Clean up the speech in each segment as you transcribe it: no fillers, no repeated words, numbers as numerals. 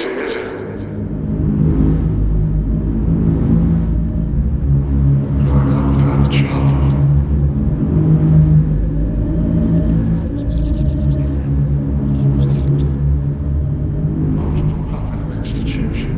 easy, is it? Growing up without a childhood. I was brought up in an institution.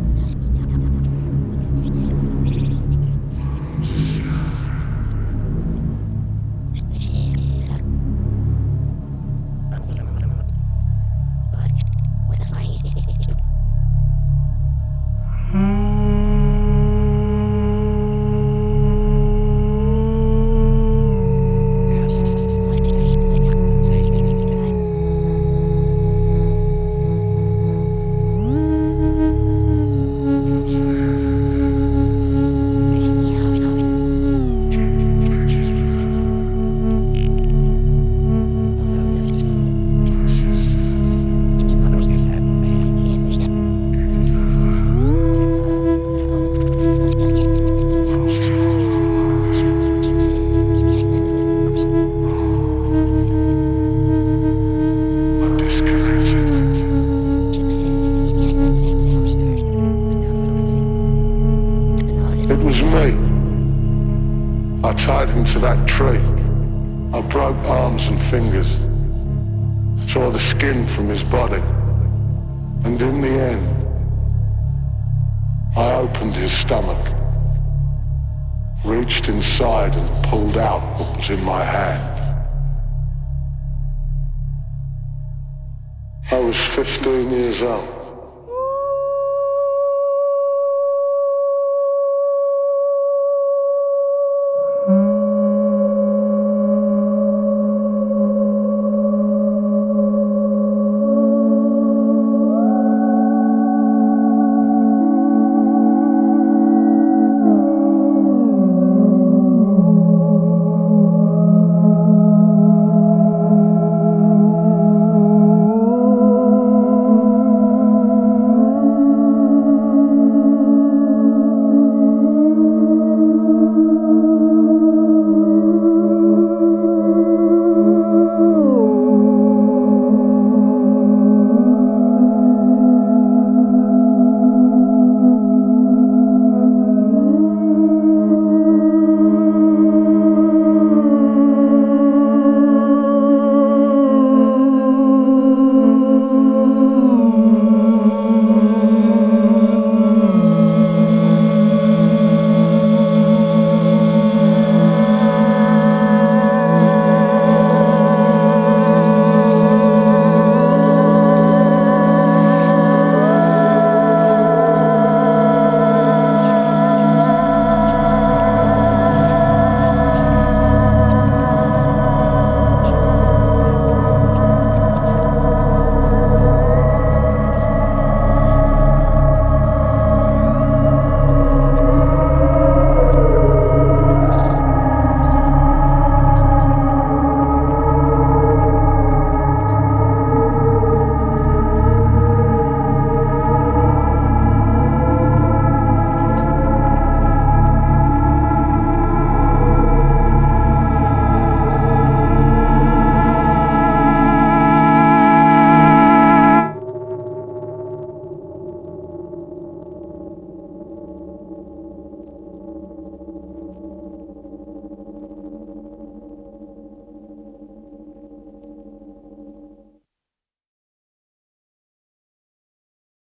It was me. I tied him to that tree. I broke arms and fingers, tore the skin from his body, and in the end, I opened his stomach, reached inside and pulled out what was in my hand. I was 15 years old.